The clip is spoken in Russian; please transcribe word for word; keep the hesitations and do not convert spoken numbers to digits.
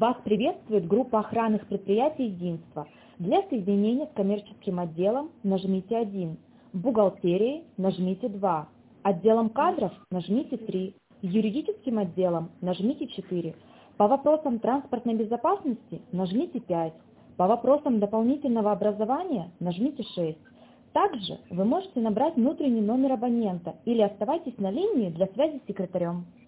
Вас приветствует группа охранных предприятий «Единство». Для соединения с коммерческим отделом нажмите один, бухгалтерией нажмите два, отделом кадров нажмите три, юридическим отделом нажмите четыре, по вопросам транспортной безопасности нажмите пять, по вопросам дополнительного образования нажмите шесть. Также вы можете набрать внутренний номер абонента или оставайтесь на линии для связи с секретарем.